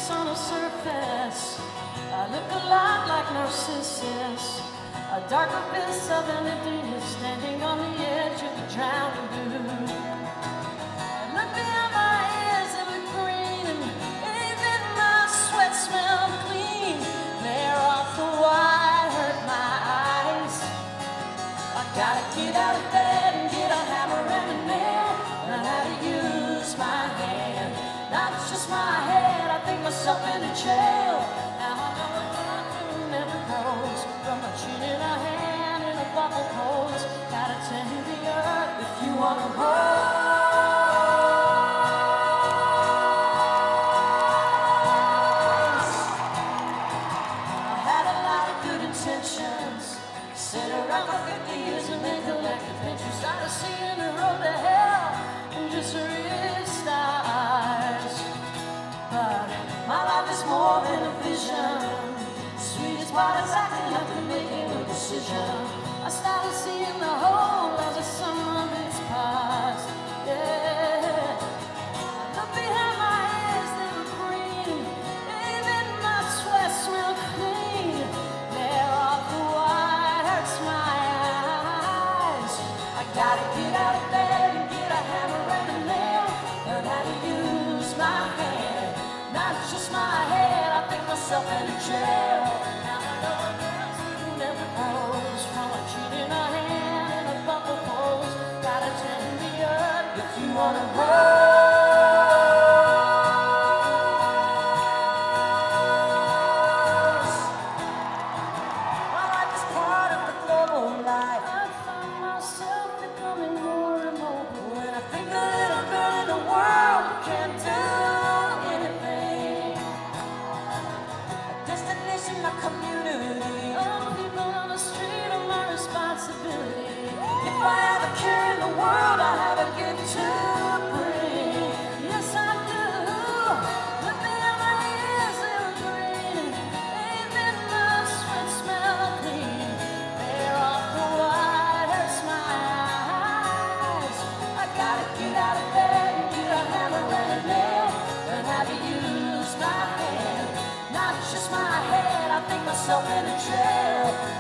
face on the surface. I look a lot like Narcissus, a dark abyss of an emptiness standing on the edge of the drowning blue. I look behind my ears, they look green, and even my sweat smelled clean. They're off the wire, hurt my eyes. I gotta get out of bed and get a hammer and a nail. Learn how to use my hand, not just my head. I think myself into jail. Now I know what I do never grows from a chin in a hand in a bubble pose. Gotta tend the earth if you wanna roll. Sit around for 50 years and then collect adventures. Started seeing the road to hell and just real stars. But my life is more than a vision. Sweetest part is acting after making a decision. I started seeing the whole as a sum of its parts. Yeah. Look behind my ears, they were green. Even my sweat smelled clean. They're off the wire, hurts my eyes. I gotta get out of bed and get a hammer and a nail. Learn how to use my hand, not just my head. I think myself into jail. Now I know a girl who never grows from a cheat in a hand and a bubble pose. Gotta tend the earth if you wanna roll. If I have a care in the world, I have a gift to bring. Yes, I do. Look behind my ears, they were green. Even my sweat smelled clean. They're off the wire, hurts my eyes. I gotta get out of bed and get a hammer and a nail. Learn how to use my hand, not just my head. I think myself into jail.